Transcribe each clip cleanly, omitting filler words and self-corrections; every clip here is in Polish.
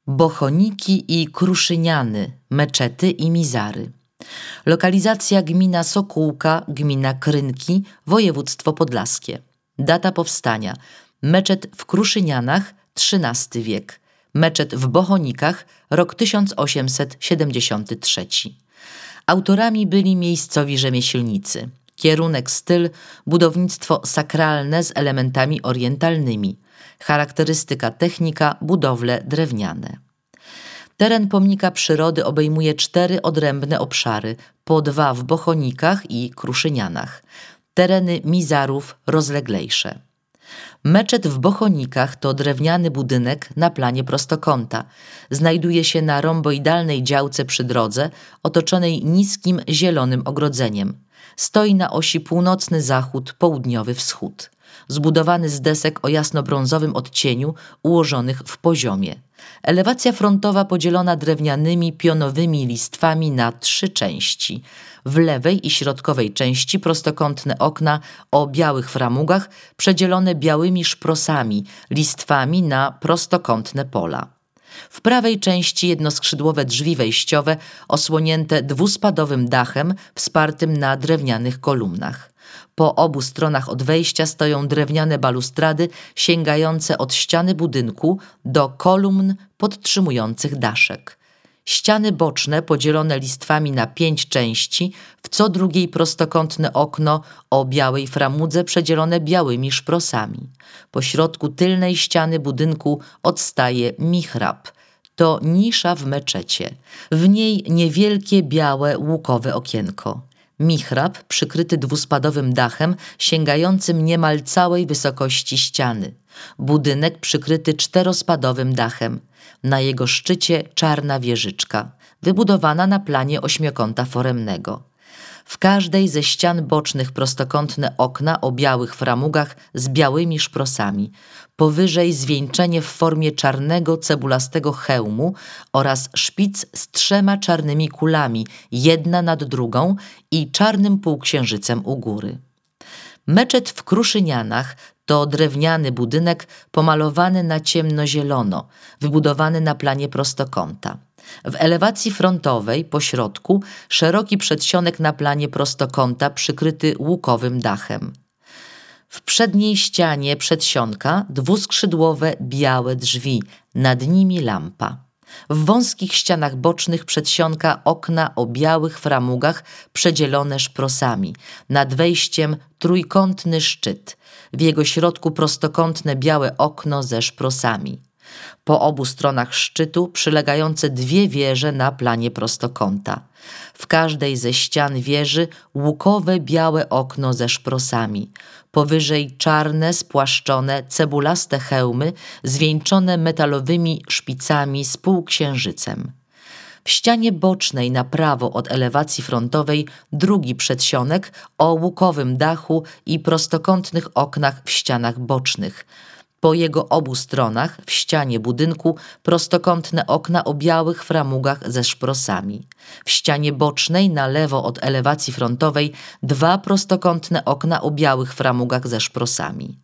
Bochoniki i Kruszyniany, Meczety i Mizary. Lokalizacja: gmina Sokółka, gmina Krynki, województwo podlaskie. Data powstania: meczet w Kruszynianach, XIII wiek. Meczet w Bochonikach, rok 1873. Autorami byli miejscowi rzemieślnicy. Kierunek: styl, budownictwo sakralne z elementami orientalnymi. Charakterystyka: technika, budowle drewniane. Teren pomnika przyrody obejmuje 4 odrębne obszary, po 2 w Bochonikach i Kruszynianach. Tereny Mizarów rozleglejsze. Meczet w Bochonikach to drewniany budynek na planie prostokąta. Znajduje się na romboidalnej działce przy drodze, otoczonej niskim zielonym ogrodzeniem. Stoi na osi północny zachód, południowy wschód. Zbudowany z desek o jasnobrązowym odcieniu, ułożonych w poziomie. Elewacja frontowa podzielona drewnianymi pionowymi listwami na 3 części. W lewej i środkowej części prostokątne okna o białych framugach przedzielone białymi szprosami, listwami na prostokątne pola. W prawej części jednoskrzydłowe drzwi wejściowe osłonięte dwuspadowym dachem wspartym na drewnianych kolumnach. Po obu stronach od wejścia stoją drewniane balustrady sięgające od ściany budynku do kolumn podtrzymujących daszek. Ściany boczne podzielone listwami na 5 części, w co drugiej prostokątne okno o białej framudze przedzielone białymi szprosami. Po środku tylnej ściany budynku odstaje mihrab. To nisza w meczecie. W niej niewielkie białe łukowe okienko. Mihrab przykryty dwuspadowym dachem sięgającym niemal całej wysokości ściany. Budynek przykryty 4-spadowym dachem. Na jego szczycie czarna wieżyczka, wybudowana na planie ośmiokąta foremnego. W każdej ze ścian bocznych prostokątne okna o białych framugach z białymi szprosami. Powyżej zwieńczenie w formie czarnego cebulastego hełmu oraz szpic z 3 czarnymi kulami, jedna nad drugą i czarnym półksiężycem u góry. Meczet w Kruszynianach to drewniany budynek pomalowany na ciemnozielono, wybudowany na planie prostokąta. W elewacji frontowej po środku szeroki przedsionek na planie prostokąta przykryty łukowym dachem. W przedniej ścianie przedsionka dwuskrzydłowe białe drzwi, nad nimi lampa. W wąskich ścianach bocznych przedsionka okna o białych framugach przedzielone szprosami. Nad wejściem trójkątny szczyt. W jego środku prostokątne białe okno ze szprosami. Po obu stronach szczytu przylegające 2 wieże na planie prostokąta. W każdej ze ścian wieży łukowe białe okno ze szprosami. Powyżej czarne, spłaszczone, cebulaste hełmy zwieńczone metalowymi szpicami z półksiężycem. W ścianie bocznej na prawo od elewacji frontowej drugi przedsionek o łukowym dachu i prostokątnych oknach w ścianach bocznych. Po jego obu stronach w ścianie budynku prostokątne okna o białych framugach ze szprosami. W ścianie bocznej na lewo od elewacji frontowej 2 prostokątne okna o białych framugach ze szprosami.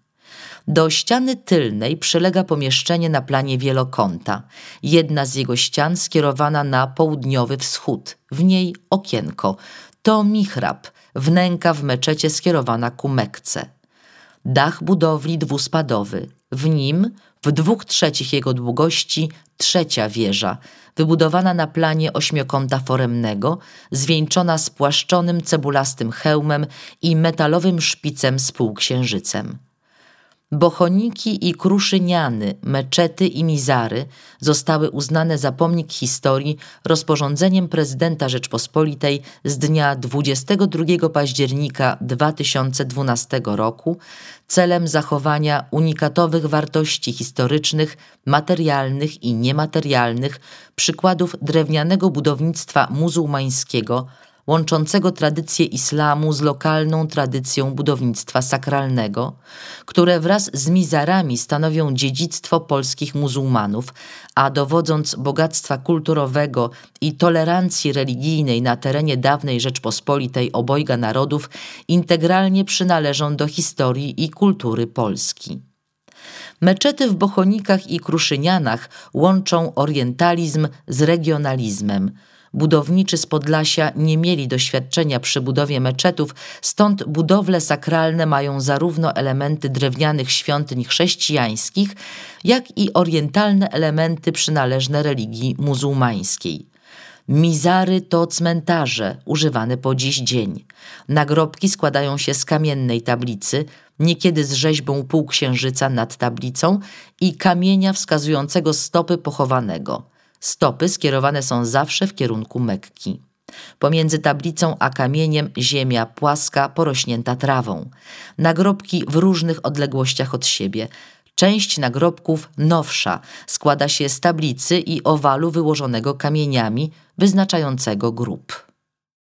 Do ściany tylnej przylega pomieszczenie na planie wielokąta. Jedna z jego ścian skierowana na południowy wschód. W niej okienko. To mihrab, wnęka w meczecie skierowana ku Mekce. Dach budowli dwuspadowy. W nim, w 2/3 jego długości, 3. wieża, wybudowana na planie ośmiokąta foremnego, zwieńczona spłaszczonym cebulastym hełmem i metalowym szpicem z półksiężycem. Bochoniki i Kruszyniany, Meczety i Mizary zostały uznane za pomnik historii rozporządzeniem prezydenta Rzeczpospolitej z dnia 22 października 2012 roku celem zachowania unikatowych wartości historycznych, materialnych i niematerialnych przykładów drewnianego budownictwa muzułmańskiego, łączącego tradycję islamu z lokalną tradycją budownictwa sakralnego, które wraz z mizarami stanowią dziedzictwo polskich muzułmanów, a dowodząc bogactwa kulturowego i tolerancji religijnej na terenie dawnej Rzeczpospolitej obojga narodów, integralnie przynależą do historii i kultury Polski. Meczety w Bochonikach i Kruszynianach łączą orientalizm z regionalizmem. Budowniczy z Podlasia nie mieli doświadczenia przy budowie meczetów, stąd budowle sakralne mają zarówno elementy drewnianych świątyń chrześcijańskich, jak i orientalne elementy przynależne religii muzułmańskiej. Mizary to cmentarze używane po dziś dzień. Nagrobki składają się z kamiennej tablicy, niekiedy z rzeźbą półksiężyca nad tablicą i kamienia wskazującego stopy pochowanego. Stopy skierowane są zawsze w kierunku Mekki. Pomiędzy tablicą a kamieniem ziemia płaska, porośnięta trawą. Nagrobki w różnych odległościach od siebie. Część nagrobków nowsza składa się z tablicy i owalu wyłożonego kamieniami, wyznaczającego grób.